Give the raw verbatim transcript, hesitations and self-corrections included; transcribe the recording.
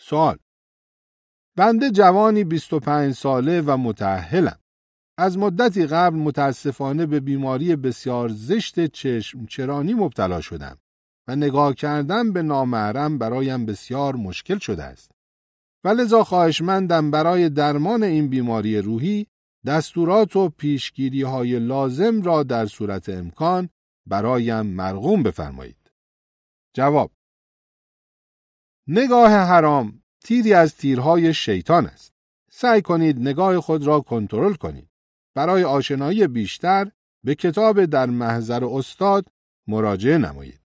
سوال: بنده جوانی بیست و پنج ساله و متأهلم. از مدتی قبل متاسفانه به بیماری بسیار زشت چشم چرانی مبتلا شدم و نگاه کردن به نامحرم برایم بسیار مشکل شده است. ولذا خواهشمندم برای درمان این بیماری روحی دستورات و پیشگیری‌های لازم را در صورت امکان برایم مرغوم بفرمایید. جواب: نگاه حرام تیری از تیرهای شیطان است. سعی کنید نگاه خود را کنترل کنید. برای آشنایی بیشتر به کتاب در محضر استاد مراجعه نمایید.